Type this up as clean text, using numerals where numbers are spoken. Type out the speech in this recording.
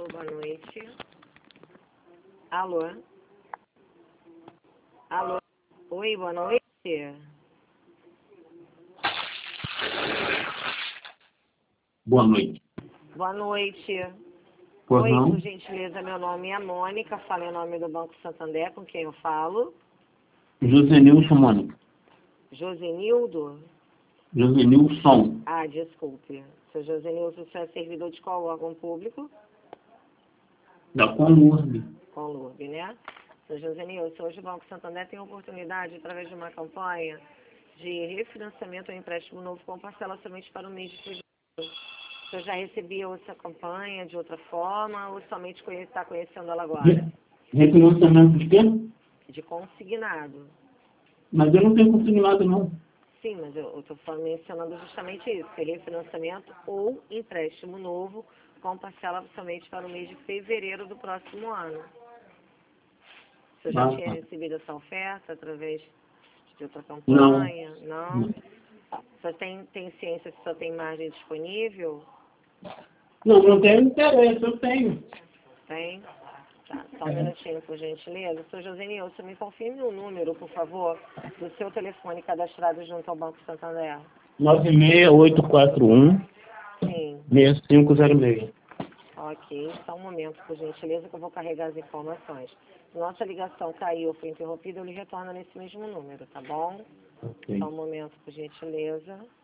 Alô, boa noite. Alô? Alô? Oi, boa noite. Boa noite. Boa noite. Pois Oi, não? por gentileza, meu nome é Mônica, falo em nome do Banco Santander, com quem eu falo. Josenilson, Mônica. Josenildo? Josenilson. Ah, desculpe. Seu Josenildo, você é servidor de qual órgão público? Da Conurb. Conlurb, né? Seu Josenildo, hoje o Banco Santander tem a oportunidade, através de uma campanha de refinanciamento ou empréstimo novo com parcela somente para o mês de fevereiro. Você já recebeu essa campanha de outra forma ou somente está conhecendo ela agora? Refinanciamento de quê? De consignado. Mas eu não tenho consignado, não. Sim, mas eu estou mencionando justamente isso, que é refinanciamento ou empréstimo novo com parcela somente para o mês de fevereiro do próximo ano. Você já tinha recebido essa oferta através de outra campanha? Não? Você tem ciência se só tem margem disponível? Não tenho interesse, eu tenho. Tem? Tá, só um minutinho, por gentileza. Seu Josenilson, me confirme o número, por favor, do seu telefone cadastrado junto ao Banco Santander. 96841 Sim. 6506. Ok, só um momento, por gentileza, que eu vou carregar as informações. Nossa ligação caiu ou foi interrompida, eu lhe retorno nesse mesmo número, tá bom? Ok. Só um momento, por gentileza.